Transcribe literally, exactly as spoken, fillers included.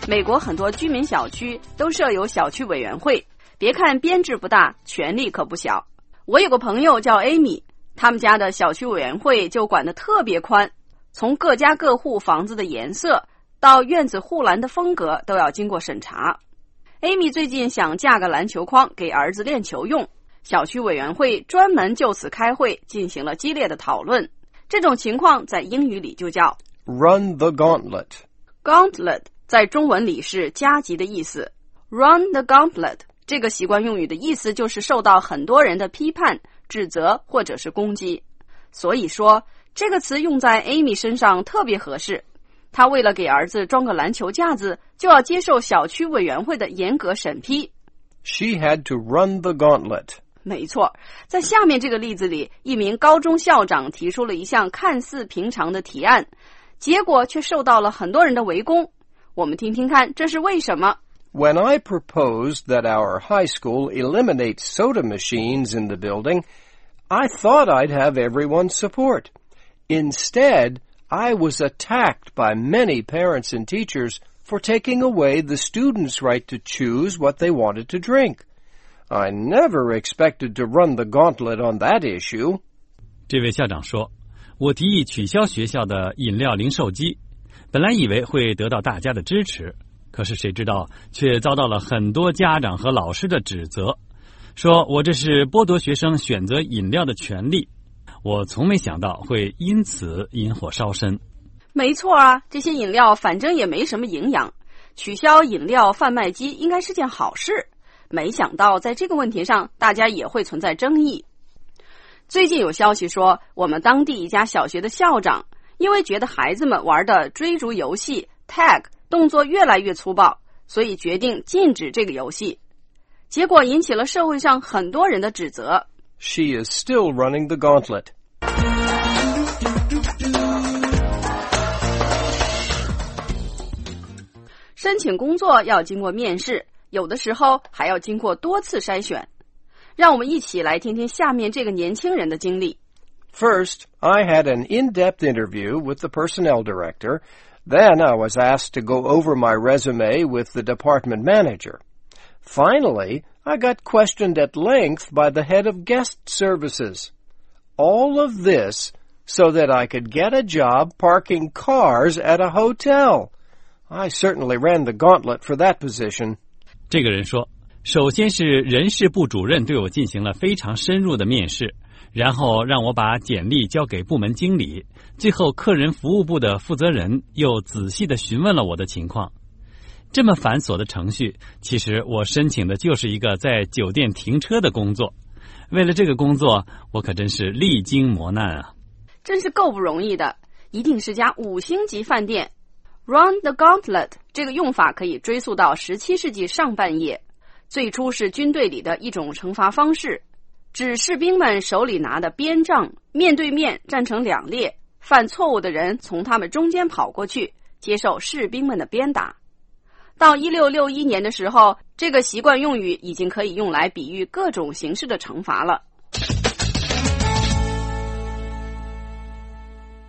美国很多居民小区都设有小区委员会，别看编制不大，权力可不小。我有个朋友叫 Amy， 他们家的小区委员会就管得特别宽，从各家各户房子的颜色到院子护栏的风格都要经过审查。Amy 最近想架个篮球框给儿子练球用，小区委员会专门就此开会进行了激烈的讨论。这种情况在英语里就叫 Run the gauntlet. Gauntlet 在中文里是加急的意思。 Run the gauntlet 这个习惯用语的意思就是受到很多人的批判、指责或者是攻击。所以说这个词用在 Amy 身上特别合适。她为了给儿子装个篮球架子，就要接受小区委员会的严格审批。 She had to run the gauntlet. 没错，在下面这个例子里，一名高中校长提出了一项看似平常的提案，结果却受到了很多人的围攻。我们听听看这是为什么。 When I proposed that our high school eliminate soda machines in the building, I thought I'd have everyone's support. Instead, I was attacked by many parents and teachers for taking away the students' right to choose what they wanted to drink. I never expected to run the gauntlet on that issue. 这位校长说，我提议取消学校的饮料零售机，本来以为会得到大家的支持，可是谁知道却遭到了很多家长和老师的指责，说我这是剥夺学生选择饮料的权利。我从没想到会因此引火烧身。 没错啊，这些饮料反正也没什么营养，取消饮料贩卖机应该是件好事。没想到在这个问题上大家也会存在争议。最近有消息说，我们当地一家小学的校长因为觉得孩子们玩的追逐游戏 tag 动作越来越粗暴，所以决定禁止这个游戏，结果引起了社会上很多人的指责。 She is still running the gauntlet. 申请工作要经过面试，有的时候还要经过多次筛选。让我们一起来听听下面这个年轻人的经历。 First, I had an in-depth interview with the personnel director. Then I was asked to go over my resume with the department manager. Finally, I got questioned at length by the head of guest services. All of this so that I could get a job parking cars at a hotel. I certainly ran the gauntlet for that position. 这个人说，首先是人事部主任对我进行了非常深入的面试，然后让我把简历交给部门经理，最后客人服务部的负责人又仔细地询问了我的情况。这么繁琐的程序，其实我申请的就是一个在酒店停车的工作。为了这个工作，我可真是历经磨难啊！ 真是够不容易的，一定是家五星级饭店。 Run the gauntlet 这个用法可以追溯到十七世纪上半叶，最初是军队里的一种惩罚方式，指士兵们手里拿的鞭杖面对面站成两列，犯错误的人从他们中间跑过去，接受士兵们的鞭打。到一六六一年的时候，这个习惯用语已经可以用来比喻各种形式的惩罚了。